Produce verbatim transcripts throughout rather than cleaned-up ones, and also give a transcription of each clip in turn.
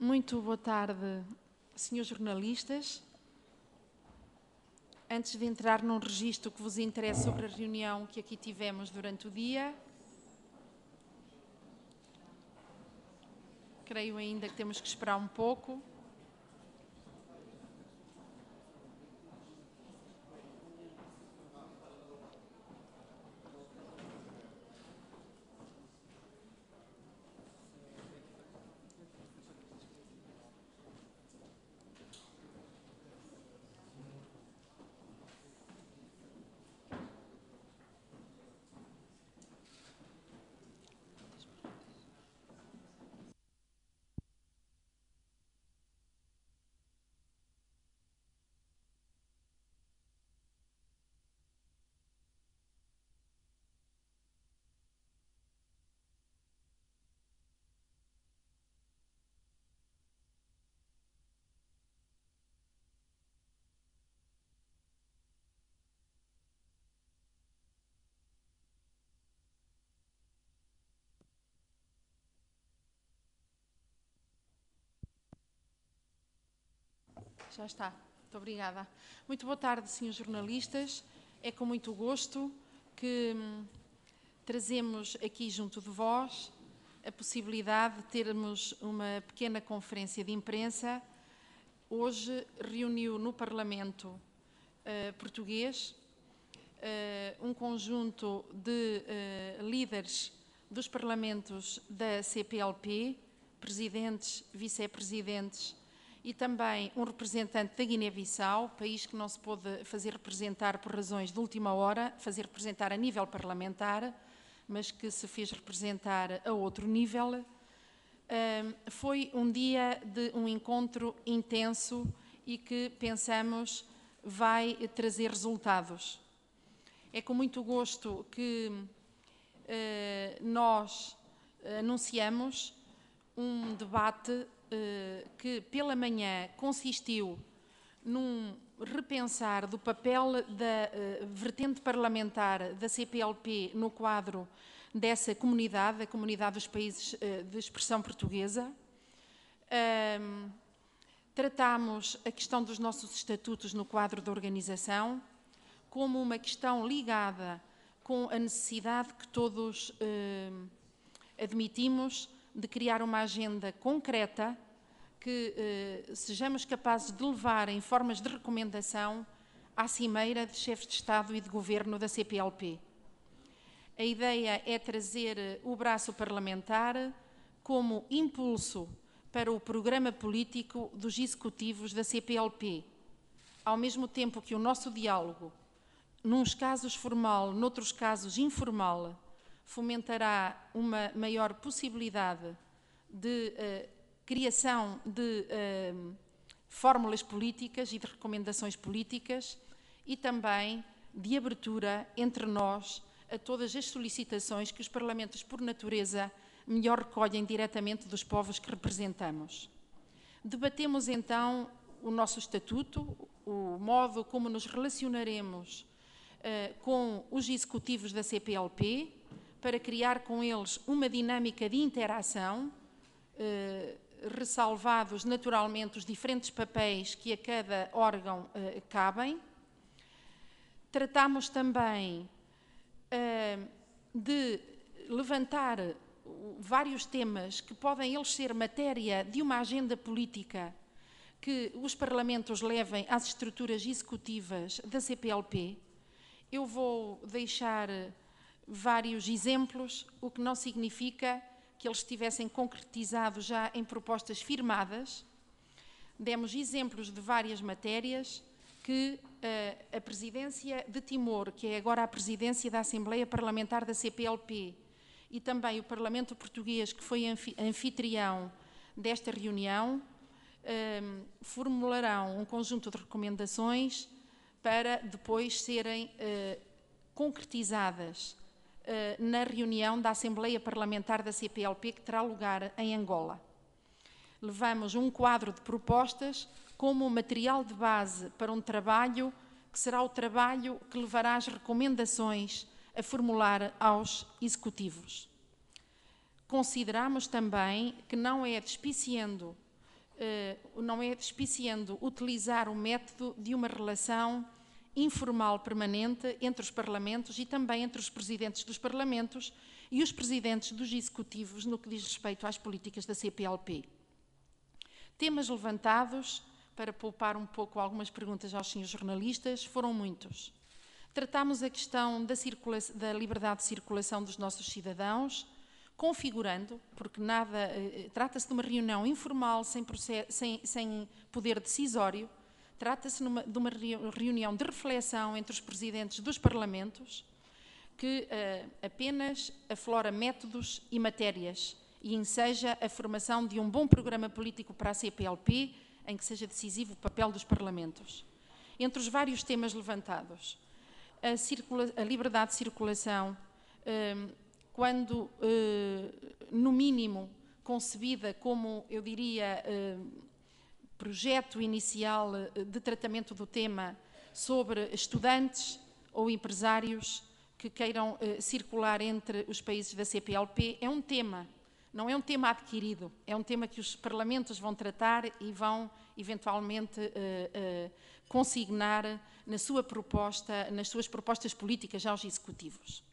Muito boa tarde, senhores jornalistas. Antes de entrar num registro que vos interessa sobre a reunião que aqui tivemos durante o dia, creio ainda que temos que esperar um pouco. Já está. Muito obrigada. Muito boa tarde, senhores jornalistas. É com muito gosto que hum, trazemos aqui junto de vós a possibilidade de termos uma pequena conferência de imprensa. Hoje reuniu no Parlamento uh, português uh, um conjunto de uh, líderes dos parlamentos da C P L P, presidentes, vice-presidentes, e também um representante da Guiné-Bissau, país que não se pôde fazer representar por razões de última hora, fazer representar a nível parlamentar, mas que se fez representar a outro nível. Foi um dia de um encontro intenso e que pensamos vai trazer resultados. É com muito gosto que nós anunciamos um debate que pela manhã consistiu num repensar do papel da uh, vertente parlamentar da C P L P no quadro dessa comunidade, a comunidade dos países uh, de expressão portuguesa. Um, tratámos a questão dos nossos estatutos no quadro da organização como uma questão ligada com a necessidade que todos uh, admitimos de criar uma agenda concreta que eh, sejamos capazes de levar em formas de recomendação à cimeira de chefes de Estado e de Governo da C P L P. A ideia é trazer o braço parlamentar como impulso para o programa político dos executivos da C P L P, ao mesmo tempo que o nosso diálogo, nuns casos formal, noutros casos informal, fomentará uma maior possibilidade de uh, criação de uh, fórmulas políticas e de recomendações políticas e também de abertura entre nós a todas as solicitações que os parlamentos, por natureza, melhor recolhem diretamente dos povos que representamos. Debatemos então o nosso estatuto, o modo como nos relacionaremos uh, com os executivos da C P L P, para criar com eles uma dinâmica de interação, eh, ressalvados naturalmente os diferentes papéis que a cada órgão eh, cabem. Tratamos também eh, de levantar vários temas que podem eles ser matéria de uma agenda política que os parlamentos levem às estruturas executivas da C P L P. Eu vou deixar vários exemplos, o que não significa que eles estivessem concretizados já em propostas firmadas. Demos exemplos de várias matérias que uh, a presidência de Timor, que é agora a presidência da Assembleia Parlamentar da C P L P, e também o Parlamento Português, que foi anfitrião desta reunião, uh, formularão um conjunto de recomendações para depois serem uh, concretizadas na reunião da Assembleia Parlamentar da C P L P que terá lugar em Angola. Levamos um quadro de propostas como material de base para um trabalho que será o trabalho que levará as recomendações a formular aos executivos. Consideramos também que não é despiciando não é despiciando utilizar o método de uma relação informal permanente entre os parlamentos e também entre os presidentes dos parlamentos e os presidentes dos executivos no que diz respeito às políticas da C P L P. Temas levantados, para poupar um pouco algumas perguntas aos senhores jornalistas, foram muitos. Tratámos a questão da, da liberdade de circulação dos nossos cidadãos, configurando, porque nada, eh, trata-se de uma reunião informal, sem, sem, sem poder decisório, trata-se de uma reunião de reflexão entre os presidentes dos parlamentos, que eh, apenas aflora métodos e matérias e enseja a formação de um bom programa político para a C P L P, em que seja decisivo o papel dos parlamentos. Entre os vários temas levantados, a, circula a liberdade de circulação, eh, quando, eh, no mínimo, concebida como, eu diria, eh, projeto inicial de tratamento do tema sobre estudantes ou empresários que queiram eh, circular entre os países da C P L P, é um tema, não é um tema adquirido, é um tema que os parlamentos vão tratar e vão, eventualmente, eh, eh, consignar na sua proposta, nas suas propostas políticas aos executivos.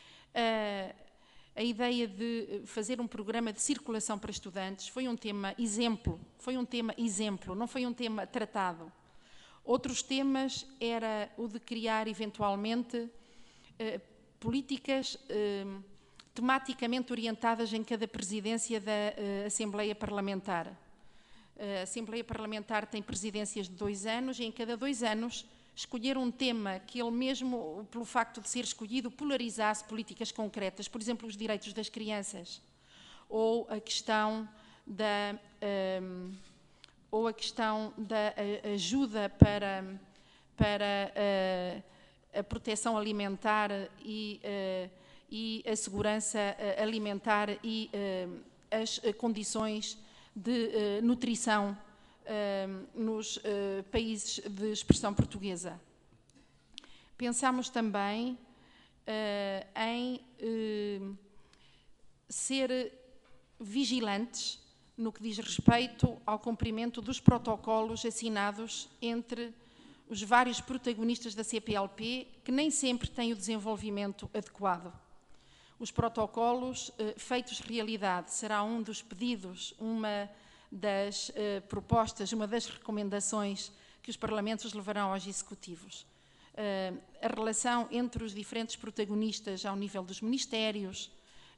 Uh, A ideia de fazer um programa de circulação para estudantes foi um tema exemplo, foi um tema exemplo, não foi um tema tratado. Outros temas era o de criar, eventualmente, eh, políticas eh, tematicamente orientadas em cada presidência da eh, Assembleia Parlamentar. A Assembleia Parlamentar tem presidências de dois anos e em cada dois anos escolher um tema que ele mesmo, pelo facto de ser escolhido, polarizasse políticas concretas, por exemplo, os direitos das crianças, ou a questão da, um, ou a questão da ajuda para, para a, a proteção alimentar e, uh, e a segurança alimentar e uh, as condições de uh, nutrição Uh, nos uh, países de expressão portuguesa. Pensámos também uh, em uh, ser vigilantes no que diz respeito ao cumprimento dos protocolos assinados entre os vários protagonistas da C P L P, que nem sempre têm o desenvolvimento adequado. Os protocolos uh, feitos realidade será um dos pedidos, uma das uh, propostas, uma das recomendações que os parlamentos levarão aos executivos. Uh, a relação entre os diferentes protagonistas ao nível dos ministérios,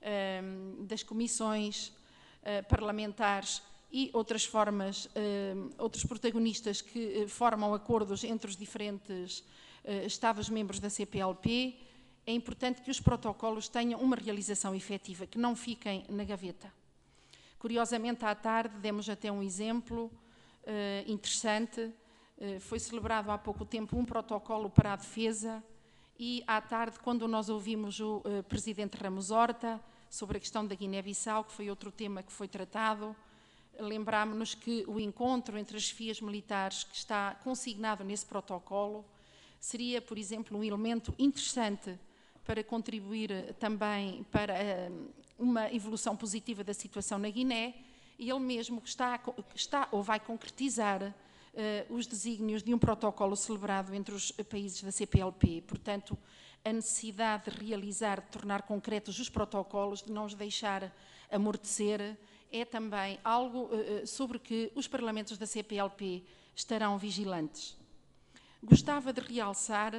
uh, das comissões uh, parlamentares e outras formas, uh, outros protagonistas que uh, formam acordos entre os diferentes uh, Estados-membros da C P L P, é importante que os protocolos tenham uma realização efetiva, que não fiquem na gaveta. Curiosamente, à tarde, demos até um exemplo uh, interessante. Uh, foi celebrado há pouco tempo um protocolo para a defesa e, à tarde, quando nós ouvimos o uh, Presidente Ramos Horta sobre a questão da Guiné-Bissau, que foi outro tema que foi tratado, lembrámos-nos que o encontro entre as chefias militares que está consignado nesse protocolo seria, por exemplo, um elemento interessante para contribuir também para uh, uma evolução positiva da situação na Guiné, e ele mesmo está, está ou vai concretizar uh, os desígnios de um protocolo celebrado entre os países da C P L P. Portanto, a necessidade de realizar, de tornar concretos os protocolos, de não os deixar amortecer, é também algo uh, sobre que os parlamentos da C P L P estarão vigilantes. Gostava de realçar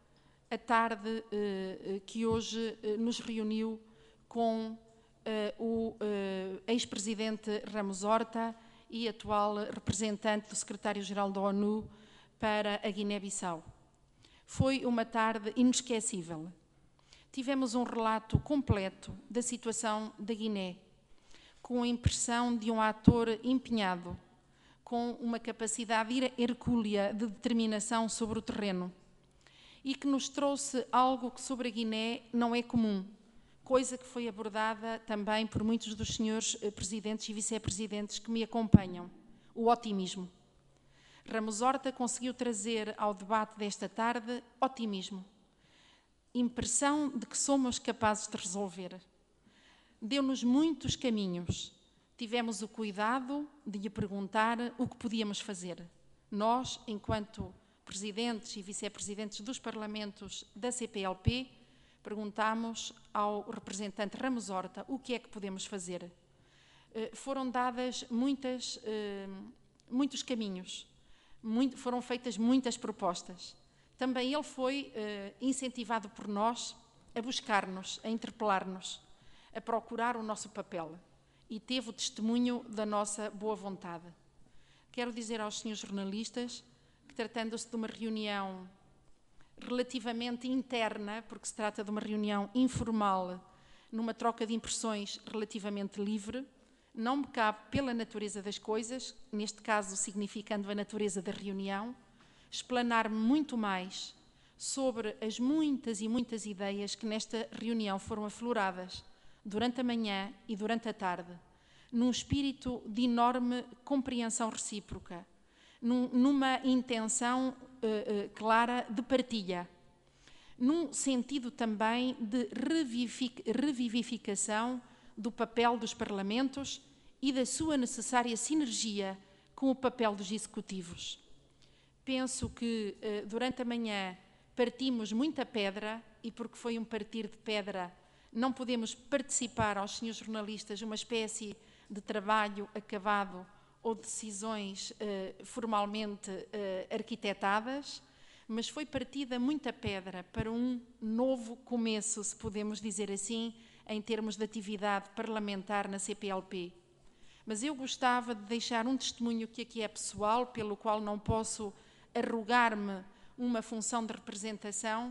a tarde uh, que hoje uh, nos reuniu com Uh, o uh, ex-presidente Ramos Horta e atual representante do secretário-geral da ONU para a Guiné-Bissau. Foi uma tarde inesquecível. Tivemos um relato completo da situação da Guiné, com a impressão de um ator empenhado, com uma capacidade hercúlea de determinação sobre o terreno, e que nos trouxe algo que sobre a Guiné não é comum, coisa que foi abordada também por muitos dos senhores presidentes e vice-presidentes que me acompanham, o otimismo. Ramos Horta conseguiu trazer ao debate desta tarde otimismo, impressão de que somos capazes de resolver. Deu-nos muitos caminhos tivemos o cuidado de lhe perguntar o que podíamos fazer. Nós, enquanto presidentes e vice-presidentes dos parlamentos da C P L P, perguntámos ao representante Ramos Horta o que é que podemos fazer. Uh, foram dadas muitas, uh, muitos caminhos, muito, foram feitas muitas propostas. Também ele foi uh, incentivado por nós a buscar-nos, a interpelar-nos, a procurar o nosso papel, e teve o testemunho da nossa boa vontade. Quero dizer aos senhores jornalistas que, tratando-se de uma reunião relativamente interna, porque se trata de uma reunião informal, numa troca de impressões relativamente livre, não me cabe, pela natureza das coisas, neste caso significando a natureza da reunião, explanar muito mais sobre as muitas e muitas ideias que nesta reunião foram afloradas durante a manhã e durante a tarde, num espírito de enorme compreensão recíproca, num, numa intenção uh, uh, clara de partilha, num sentido também de revivific- revivificação do papel dos parlamentos e da sua necessária sinergia com o papel dos executivos. Penso que uh, durante a manhã partimos muita pedra, e porque foi um partir de pedra, não podemos participar aos senhores jornalistas uma espécie de trabalho acabado ou decisões uh, formalmente uh, arquitetadas, mas foi partida muita pedra para um novo começo, se podemos dizer assim, em termos de atividade parlamentar na C P L P. Mas eu gostava de deixar um testemunho que aqui é pessoal, pelo qual não posso arrogar-me uma função de representação,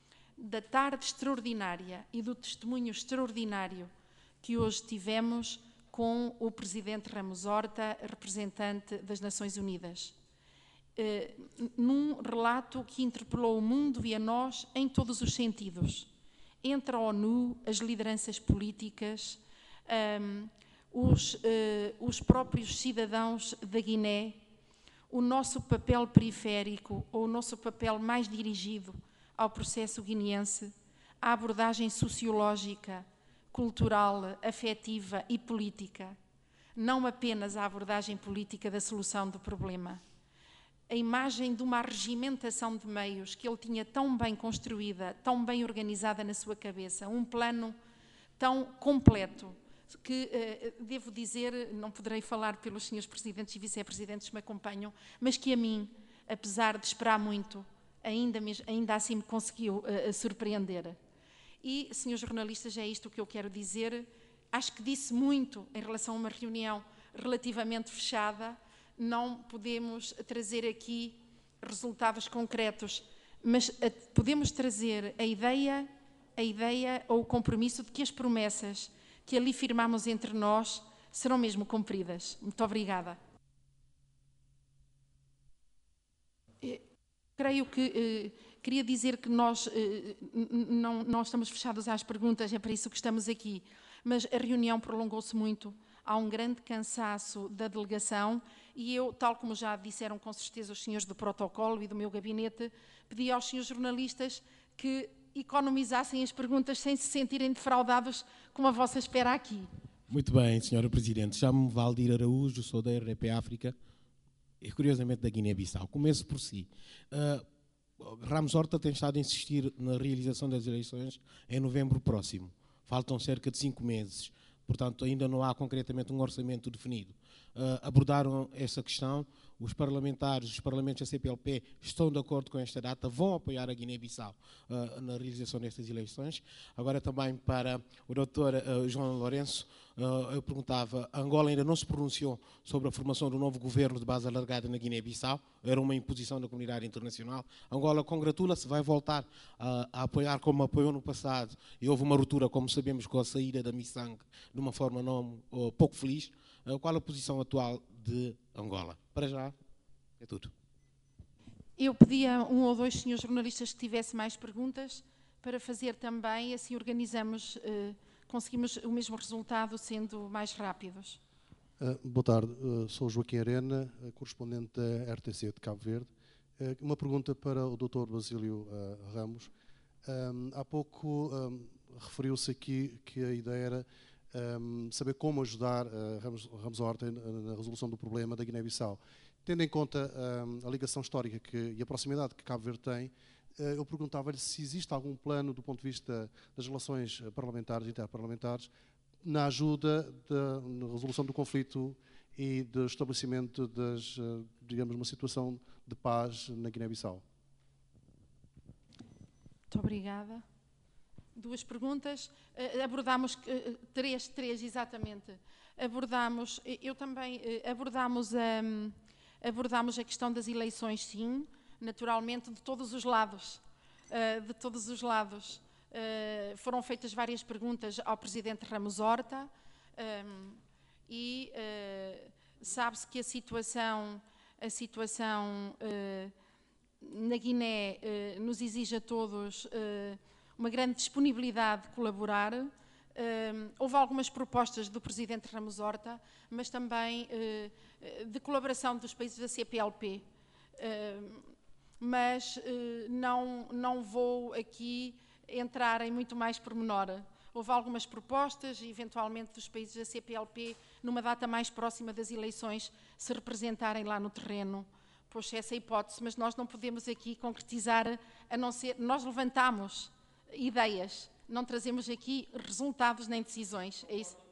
da tarde extraordinária e do testemunho extraordinário que hoje tivemos com o presidente Ramos Horta, representante das Nações Unidas, eh, num relato que interpelou o mundo e a nós em todos os sentidos, entre a ONU, as lideranças políticas, um, os, eh, os próprios cidadãos da Guiné, o nosso papel periférico ou o nosso papel mais dirigido ao processo guineense, a abordagem sociológica, cultural, afetiva e política, não apenas a abordagem política da solução do problema. A imagem de uma arregimentação de meios que ele tinha tão bem construída, tão bem organizada na sua cabeça, um plano tão completo, que, eh, devo dizer, não poderei falar pelos senhores presidentes e vice-presidentes que me acompanham, mas que a mim, apesar de esperar muito, ainda, mesmo, ainda assim me conseguiu uh, surpreender. E, senhores jornalistas, é isto que eu quero dizer. Acho que disse muito em relação a uma reunião relativamente fechada. Não podemos trazer aqui resultados concretos, mas uh, podemos trazer a ideia, a ideia ou o compromisso de que as promessas que ali firmamos entre nós serão mesmo cumpridas. Muito obrigada. Creio que, eh, queria dizer que nós eh, não, não estamos fechados às perguntas, é para isso que estamos aqui, mas a reunião prolongou-se muito, há um grande cansaço da delegação e eu, tal como já disseram com certeza os senhores do protocolo e do meu gabinete, pedi aos senhores jornalistas que economizassem as perguntas sem se sentirem defraudados como a vossa espera aqui. Muito bem, senhora Presidente. Chamo-me Valdir Araújo, sou da R D P África e, curiosamente, da Guiné-Bissau. Começo por si. Uh, Ramos Horta tem estado a insistir na realização das eleições em novembro próximo. Faltam cerca de cinco meses. Portanto, ainda não há concretamente um orçamento definido. Uh, abordaram essa questão. Os parlamentares, os parlamentos da C P L P estão de acordo com esta data, vão apoiar a Guiné-Bissau uh, na realização destas eleições. Agora também para o doutor uh, João Lourenço, uh, eu perguntava, Angola ainda não se pronunciou sobre a formação do novo governo de base alargada na Guiné-Bissau, era uma imposição da comunidade internacional. Angola congratula-se, vai voltar uh, a apoiar como apoiou no passado, e houve uma ruptura, como sabemos, com a saída da Missang, de uma forma não, uh, pouco feliz. Uh, qual a posição atual de Angola? Para já, é tudo. Eu pedia a um ou dois senhores jornalistas que tivessem mais perguntas para fazer também, assim organizamos, eh, conseguimos o mesmo resultado sendo mais rápidos. Uh, boa tarde, uh, sou Joaquim Arena, uh, correspondente da R T C de Cabo Verde. Uh, uma pergunta para o doutor Basílio uh, Ramos. Um, há pouco um, referiu-se aqui que a ideia era um, saber como ajudar uh, Ramos, Ramos Horta na resolução do problema da Guiné-Bissau. Tendo em conta um, a ligação histórica que, e a proximidade que Cabo Verde tem, uh, eu perguntava-lhe se existe algum plano do ponto de vista das relações parlamentares e interparlamentares na ajuda da na resolução do conflito e do estabelecimento das, uh, digamos, uma situação de paz na Guiné-Bissau. Muito obrigada. Duas perguntas. Uh, abordámos uh, três, três exatamente. Abordámos, eu também uh, abordámos a, um, abordámos a questão das eleições, sim, naturalmente de todos os lados, uh, de todos os lados. Uh, foram feitas várias perguntas ao Presidente Ramos Horta um, e uh, sabe-se que a situação, a situação uh, na Guiné uh, nos exige a todos uh, uma grande disponibilidade de colaborar. Uh, houve algumas propostas do Presidente Ramos Horta, mas também uh, de colaboração dos países da C P L P. Uh, mas uh, não, não vou aqui entrar em muito mais pormenor. Houve algumas propostas, eventualmente, dos países da C P L P, numa data mais próxima das eleições, se representarem lá no terreno. Pois essa é a hipótese, mas nós não podemos aqui concretizar, a não ser, nós levantamos ideias, não trazemos aqui resultados nem decisões, é isso?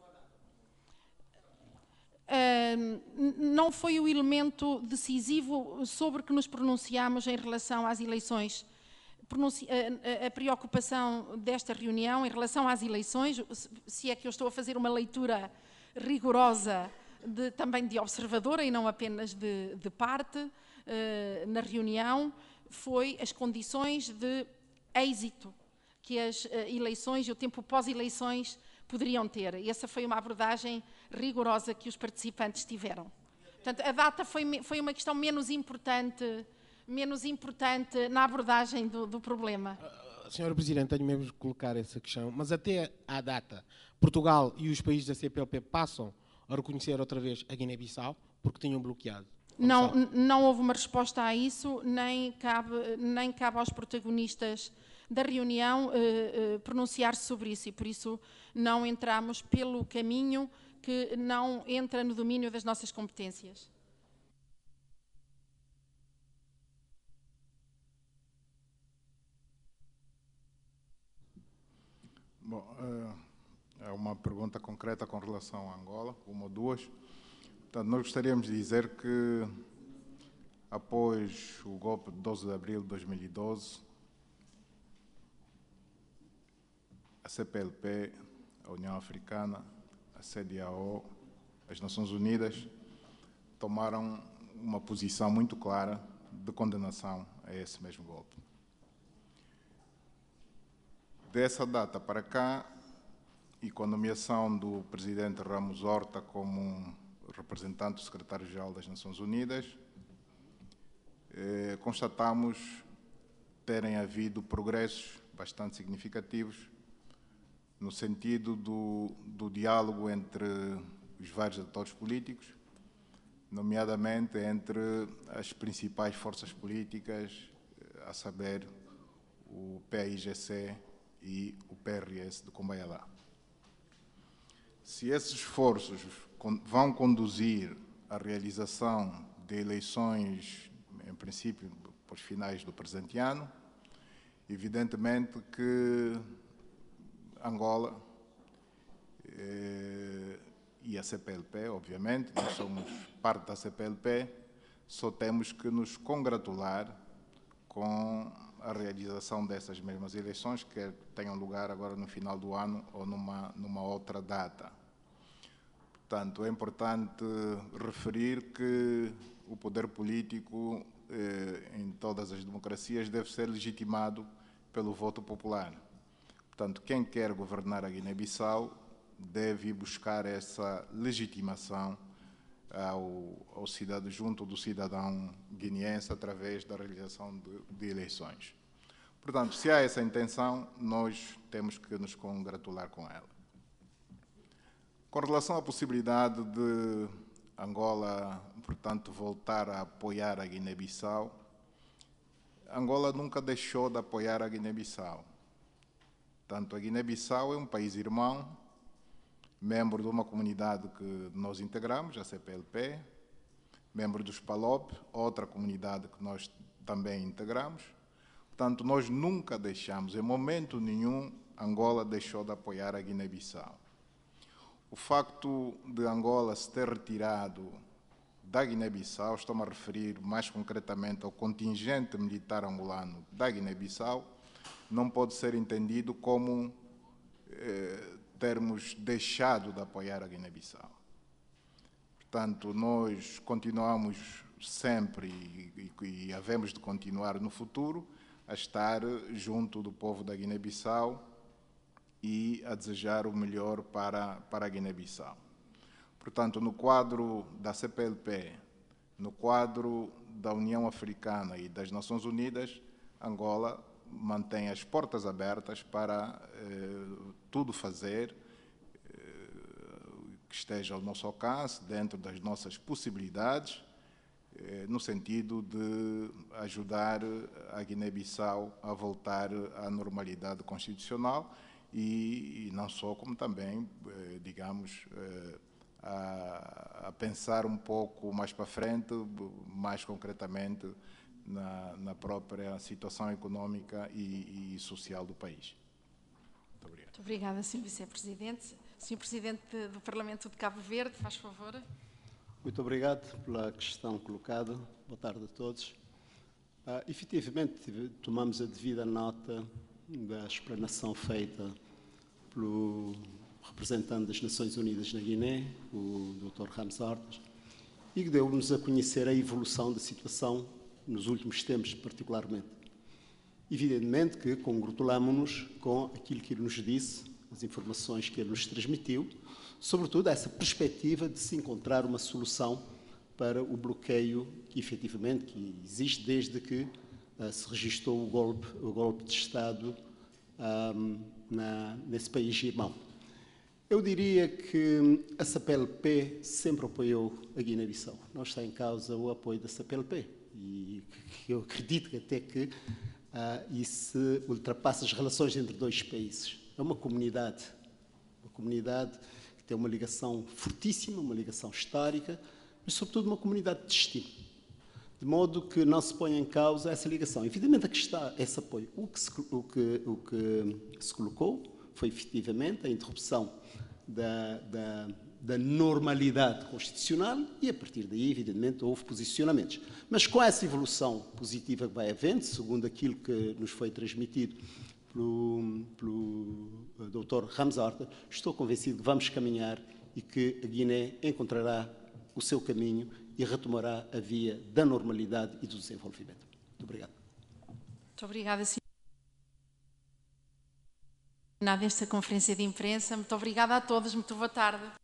Uh, não foi o elemento decisivo sobre que nos pronunciámos em relação às eleições. Pronunci a, a, a preocupação desta reunião em relação às eleições, se é que eu estou a fazer uma leitura rigorosa de, também de observadora e não apenas de, de parte, uh, na reunião, foi as condições de êxito que as uh, eleições e o tempo pós-eleições poderiam ter. E essa foi uma abordagem rigorosa que os participantes tiveram. Portanto, a data foi, foi uma questão menos importante, menos importante na abordagem do, do problema. Uh, Senhora Presidente, tenho mesmo de colocar essa questão, mas até à data, Portugal e os países da C P L P passam a reconhecer outra vez a Guiné-Bissau porque tinham bloqueado. Não, não houve uma resposta a isso, nem cabe, nem cabe aos protagonistas da reunião uh, uh, pronunciar-se sobre isso, e por isso não entramos pelo caminho que não entra no domínio das nossas competências. Bom, é uma pergunta concreta com relação a Angola, uma ou duas. Portanto, nós gostaríamos de dizer que, após o golpe de doze de abril de dois mil e doze, a C P L P, a União Africana, a C D A O, as Nações Unidas, tomaram uma posição muito clara de condenação a esse mesmo golpe. Dessa data para cá, e com a nomeação do Presidente Ramos Horta como representante do Secretário-Geral das Nações Unidas, eh, constatamos terem havido progressos bastante significativos no sentido do, do diálogo entre os vários atores políticos, nomeadamente entre as principais forças políticas, a saber, o P A I G C e o P R S de Combayalá. Se esses esforços vão conduzir à realização de eleições, em princípio, para os finais do presente ano, evidentemente que Angola eh, e a C P L P, obviamente, nós somos parte da C P L P, só temos que nos congratular com a realização dessas mesmas eleições, que tenham lugar agora no final do ano ou numa, numa outra data. Portanto, é importante referir que o poder político eh, em todas as democracias deve ser legitimado pelo voto popular. Portanto, quem quer governar a Guiné-Bissau deve buscar essa legitimação ao, ao cidadão, junto do cidadão guineense através da realização de, de eleições. Portanto, se há essa intenção, nós temos que nos congratular com ela. Com relação à possibilidade de Angola, portanto, voltar a apoiar a Guiné-Bissau, Angola nunca deixou de apoiar a Guiné-Bissau. Portanto, a Guiné-Bissau é um país irmão, membro de uma comunidade que nós integramos, a C P L P, membro dos PALOP, outra comunidade que nós também integramos. Portanto, nós nunca deixamos, em momento nenhum, Angola deixou de apoiar a Guiné-Bissau. O facto de Angola se ter retirado da Guiné-Bissau, estou-me a referir mais concretamente ao contingente militar angolano da Guiné-Bissau, não pode ser entendido como eh, termos deixado de apoiar a Guiné-Bissau. Portanto, nós continuamos sempre e, e, e havemos de continuar no futuro a estar junto do povo da Guiné-Bissau e a desejar o melhor para, para a Guiné-Bissau. Portanto, no quadro da C P L P, no quadro da União Africana e das Nações Unidas, Angola mantém as portas abertas para eh, tudo fazer eh, que esteja ao nosso alcance, dentro das nossas possibilidades, eh, no sentido de ajudar a Guiné-Bissau a voltar à normalidade constitucional e, e não só, como também, eh, digamos, eh, A, a pensar um pouco mais para frente, mais concretamente, na, na própria situação económica e, e social do país. Muito obrigado. Muito obrigada, senhor Vice-Presidente. senhor Presidente do Parlamento de Cabo Verde, faz favor. Muito obrigado pela questão colocada. Boa tarde a todos. Uh, efetivamente, tomamos a devida nota da explanação feita pelo representante das Nações Unidas na Guiné, o doutor Ramos Hortas, e que deu-nos a conhecer a evolução da situação nos últimos tempos, particularmente. Evidentemente que congratulamos-nos com aquilo que ele nos disse, as informações que ele nos transmitiu, sobretudo essa perspectiva de se encontrar uma solução para o bloqueio que, efetivamente, que existe desde que uh, se registrou o golpe, o golpe de Estado um, na, nesse país irmão. Eu diria que a C P L P sempre apoiou a Guiné-Bissau. Não está em causa o apoio da C P L P. E eu acredito que até que uh, isso ultrapassa as relações entre dois países. É uma comunidade, uma comunidade que tem uma ligação fortíssima, uma ligação histórica, mas sobretudo uma comunidade de destino. De modo que não se põe em causa essa ligação. Evidentemente aqui está esse apoio. O que se, o que, o que se colocou foi efetivamente a interrupção da, da, da normalidade constitucional e, a partir daí, evidentemente, houve posicionamentos. Mas com essa evolução positiva que vai havendo, segundo aquilo que nos foi transmitido pelo, pelo doutor Ramos Horta, estou convencido que vamos caminhar e que a Guiné encontrará o seu caminho e retomará a via da normalidade e do desenvolvimento. Muito obrigado. Muito obrigada, senhor. Nada esta conferência de imprensa. Muito obrigada a todos. Muito boa tarde.